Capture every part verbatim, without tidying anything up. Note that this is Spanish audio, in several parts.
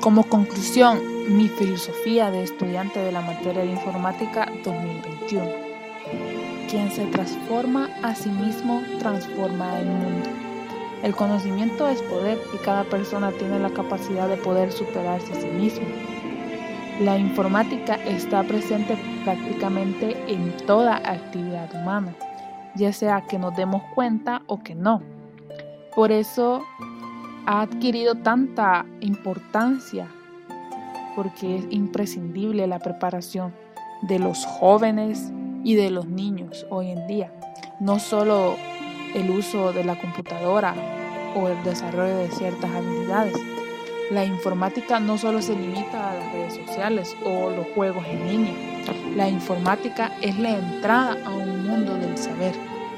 Como conclusión, mi filosofía de estudiante de la materia de informática dos mil veintiuno. Quien se transforma a sí mismo, transforma el mundo. El conocimiento es poder y cada persona tiene la capacidad de poder superarse a sí mismo. La informática está presente prácticamente en toda actividad humana, ya sea que nos demos cuenta o que no. Por eso ha adquirido tanta importancia, porque es imprescindible la preparación de los jóvenes y de los niños hoy en día. No solo el uso de la computadora o el desarrollo de ciertas habilidades. La informática no solo se limita a las redes sociales o los juegos en línea. La informática es la entrada a un mundo del saber.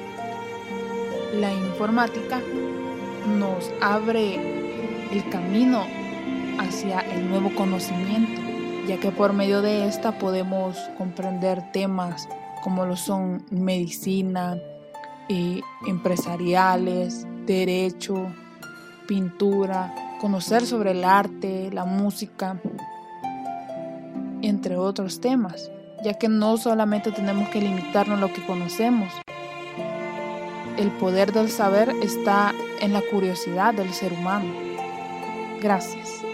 La informática nos abre el camino hacia el nuevo conocimiento, ya que por medio de esta podemos comprender temas como lo son medicina, eh, empresariales, derecho, pintura, conocer sobre el arte, la música, entre otros temas, ya que no solamente tenemos que limitarnos a lo que conocemos. El poder del saber está en la curiosidad del ser humano. Gracias.